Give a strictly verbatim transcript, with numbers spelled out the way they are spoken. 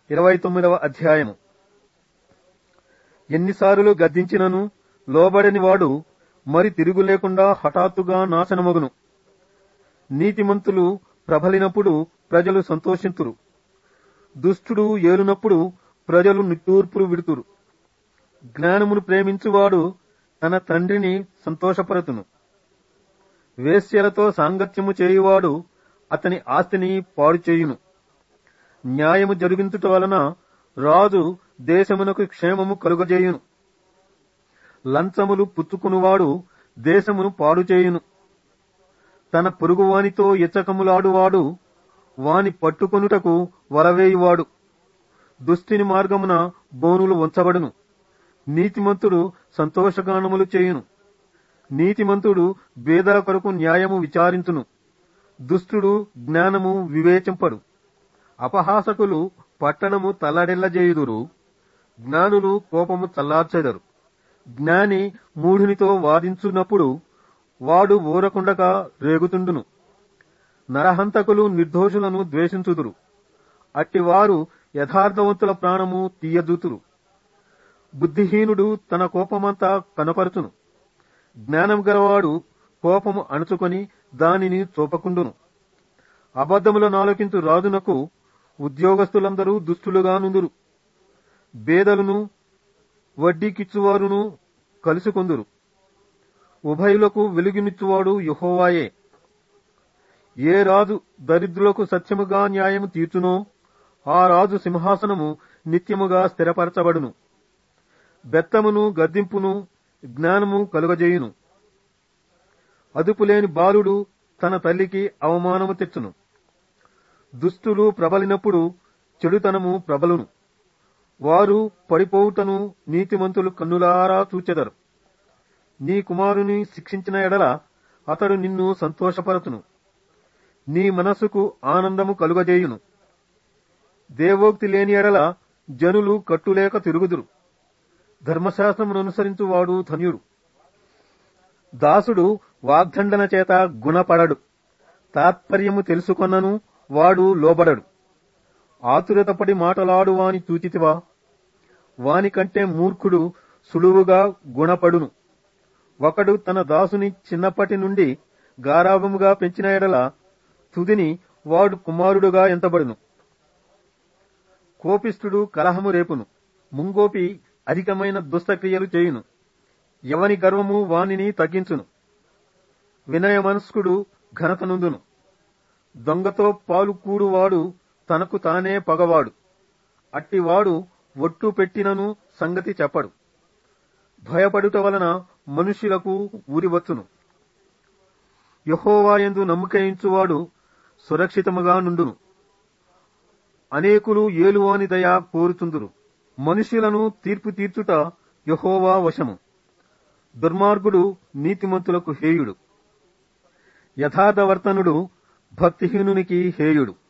ఇరవై తొమ్మిదవ అధ్యాయము. ఎన్నిసార్లు గద్దించినను లోబడని వాడు మరి తిరుగు లేకుండా హఠాత్తుగా నాశనమగును. నీతిమంతులు ప్రబలినప్పుడు ప్రజలు సంతోషింతురు. దుష్టుడు ఏలునప్పుడు ప్రజలు నిట్టూర్పులు విడుతురు. జ్ఞానమును ప్రేమించువాడు తన తండ్రిని సంతోషపరచును. వేశ్యలతో సాంగత్యము చేయువాడు అతని ఆస్తిని పాడు చేయును. న్యాయము జరిగించుట వలన రాజు దేశమునకు క్షేమము కలుగజేయును. లంచములు పుచ్చుకునివాడు దేశమును పాడు చేయును. తన పొరుగువానితో ఇచ్చకములాడువాడు వాని పట్టుకొనుటకు వలవేయువాడు. దుష్టుని మార్గమున బోనులు ఉంచబడును. నీతిమంతుడు సంతోషగానములు చేయును. నీతిమంతుడు బేదల కొరకు న్యాయము విచారించును. దుష్టుడు జ్ఞానము వివేచింపడు. అపహాసకులు పట్టణము తల్లడిల్లజేయుదురు. జ్ఞానులు కోపము చల్లార్చెదరు. జ్ఞాని మూఢునితో వాదించున్నప్పుడు వాడు ఊరకుండగా రేగుతుండును. నరహంతకులు నిర్దోషులను ద్వేషించుదురు. అట్టివారు యథార్థవంతుల ప్రాణము తీయజూతురు. బుద్ధిహీనుడు తన కోపమంతా కనపరచును. జ్ఞానం గలవాడు కోపము అణుచుకొని దానిని చూపకుండును. అబద్ధములను ఆలోకించు రాజునకు ఉద్యోగస్తులందరూ దుష్టులుగా నుందురు. బేదలను వడ్డీకిచ్చువారును కలుసుకొందురు. ఉభయులకు వెలుగునిచ్చువాడు యెహోవాయే. ఏ రాజు దరిద్రులకు సత్యముగా న్యాయము తీర్చునో ఆ రాజు సింహాసనము నిత్యముగా స్థిరపరచబడును. బెత్తమును గద్దింపును జ్ఞానము కలుగజేయును. అదుపులేని బాలుడు తన తల్లికి అవమానము తెచ్చును. దుష్టులు ప్రబలినప్పుడు చెడుతనము ప్రబలును. వారు పడిపోవుటను నీతిమంతులు కన్నులారా చూచెదరు. నీ కుమారుని శిక్షించిన ఎడల అతడు నిన్ను సంతోషపరచును. నీ మనస్సుకు ఆనందము కలుగజేయును. దేవోక్తి లేని ఎడల జనులు కట్టులేక తిరుగుదురు. ధర్మశాస్త్రమును అనుసరించువాడు ధన్యుడు. దాసుడు వాగ్దండన చేత గుణపడడు. తాత్పర్యము తెలుసుకొన్నను వాడు లోబడడు. ఆతురతపడి మాటలాడు వాని చూచితివా? వానికంటే మూర్ఖుడు సులువుగా గుణపడును. ఒకడు తన దాసుని చిన్నప్పటి నుండి గారాభముగా పెంచిన ఎడల తుదిని వాడు కుమారుడుగా ఎంతబడును. కోపిష్ఠుడు కలహము రేపును. ముంగోపి అధికమైన దుష్టక్రియలు చేయును. ఎవని గర్వము వానిని తగ్గించును. వినయ మనస్కుడు ఘనత నుందును. దొంగతో పాలు కూడువాడు తనకు తానే పగవాడు. అట్టివాడు ఒట్టు పెట్టినను సంగతి చెప్పడు. భయపడుట వలన మనుష్యులకు ఊరివచ్చును. యెహోవాయందు నమ్మకయించువాడు సురక్షితముగా నుండును. అనేకులు ఏలువాని దయ కోరుచుందురు. మనుష్యులను తీర్పు తీర్చుట యెహోవా వశము. దుర్మార్గుడు నీతిమంతులకు హేయుడు. యథార్థవర్తనుడు భక్తిహీనునికి హేయుడు.